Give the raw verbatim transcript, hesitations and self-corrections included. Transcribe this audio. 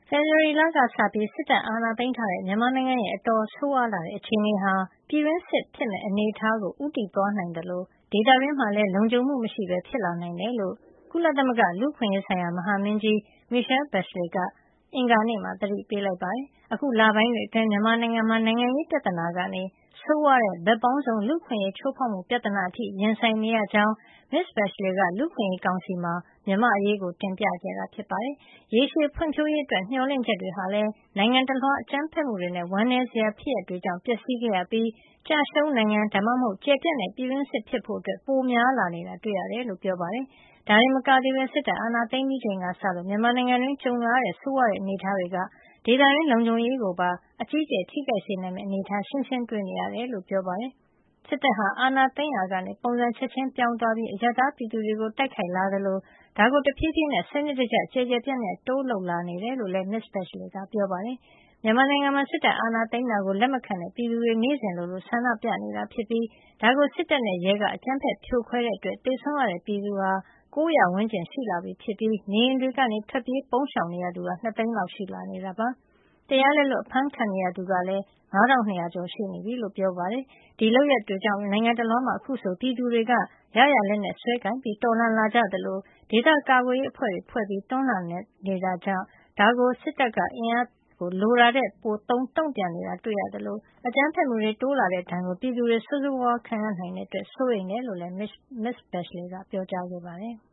ဖေဖေါ်ဝါရီလကစပြီး စစ်တပ်အာဏာသိမ်းထားတဲ့ မြန်မာနိုင်ငံရဲ့ အတော်ဆိုးဝါးလှတဲ့ အခြေအနေဟာ ပြည်တွင်းစစ်ဖြစ်မယ့် အနေထားကို ဦးတည်သွားနိုင်သလို ဒေသတွင်းမှာလည်း လုံခြုံမှုမရှိပဲ ဖြစ်လာနိုင်တယ်လို့ ကုလသမဂ္ဂ လူ့အခွင့်ရေးဆိုင်ရာ မဟာမင်းကြီး Michelle Bachelet က အင်္ဂါနေ့မှာ သတိပေးလိုက်ပါတယ်။ အခုလပိုင်းတွေအတွင်း မြန်မာနိုင်ငံမှာ နိုင်ငံရေးပြဿနာကနေ ဆိုးဝါးတဲ့ ဘက်ပေါင်းစုံ လူ့အခွင့်ရေးချိုးဖေါက်မှု ပြဿနာအထိ ရင်ဆိုင်နေရကြောင်း မစ္စ Bachelet က လူ့အခွင့်ရေးကောင်စီမှာ မြန်မာ့အရေးတင်ပြခဲ့တာ ဖြစ်ပါတယ်။ ရေရှည်ဖွံ့ဖြိုးရေးအတွက် မျှော်လင့်ချက်တွေဟာလည်း နိုင်ငံတလွှား အကြမ်းဖက်မှုတွေနဲ့ ဝမ်းနည်းစရာ ဖြစ်ရပ်တွေကြောင့် ပျက်စီးခဲ့ရပြီး ကျရှုံးနိုင်ငံ ဒါမှမဟုတ် ကျယ်ပြန့်တဲ့ ပြည်တွင်းစစ်ဖြစ်ဖို့ ပိုများလာနေတာ တွေ့ရတယ်လို့ ပြောပါတယ်။ ဒါတင်မကသေးပဲ စစ်တပ်အာဏာသိမ်းပြီးချိန်ကစလို့ မြန်မာနိုင်ငံတွင်း ကြုံလာရတဲ့ ဆိုးဝါးတဲ့ အနေအထားတွေက ဒေသတွင်းလုံခြုံရေးကိုပါ အကြီးအကျယ် ထိခိုက်စေနိုင်မယ့် အနေထား ရှင်းရှင်းတွေ့နေရတယ်လို့ ပြောပါတယ်။ စစ်တပ်ဟာ အာဏာသိမ်းရာကနေ ပုံစံချက်ချင်းပြောင်းသွားပြီး အရပ်သားပြည်သူတွေကို တိုက်ခိုက်လာသလို ဒါကို တဖြေးဖြေးနဲ့ စနစ်တကျ ကျယ်ကျယ်ပြန့်ပြန့် တိုးလုပ်လာနေတယ်လို့လည်း မစ္စ Bachelet ကပြောပါတယ်။ မြန်မာနိုင်ငံမှာ စစ်တပ်အာဏာသိမ်းတာကို လက်မခံတဲ့ ပြည်သူတွေ နေ့စဉ်လိုလို ဆန္ဒပြနေတာဖြစ်ပြီး ဒါကို စစ်တပ်နဲ့ ရဲက အကြမ်းဖက်ဖြိုခွဲတဲ့အတွက် သေဆုံးရတဲ့ ပြည်သူဟာ ၉၀၀ ဝန်းကျင်ရှိလာပြီဖြစ်ပြီး နေအိမ်တွေကနေ ထွက်ပြေးပုန်းရှောင်နေရသူက ၂ သိန်းလောက် ရှိလာနေတာပါ။ တရားလက်လွတ် အဖမ်းခံနေရသူကလည်း ၅၂၀၀ ကျော်ရှိနေပြီလို့ ပြောပါတယ်။ ဒီလုပ်ရပ်တွေကြောင့် နိုင်ငံတလွှားမှာ အခုဆို ပြည်သူတွေက ရရာလက်နက်စွဲကိုင်ပြီး တော်လှန်လာကြသလို ဒေသကာကွယ်ရေးအဖွဲ့တွေ ဖွဲ့ပြီး တွန်းလှန်နေတာကြောင့် ဒါကို စစ်တပ်က အင်အားလိုတာထက် ပိုသုံး တုန့်ပြန်နေတာ တွေ့ရသလို အကြမ်းဖက်မှုတွေ တိုးလာတဲ့ ဒဏ်ကို ပြည်သူတွေ ဆိုးဆိုးဝါးဝါး ခံရနိုင်တာအတွက် စိုးရိမ်တယ်လို့လည်း မစ္စ Bachelet ကပြောကြားခဲ့ပါတယ်။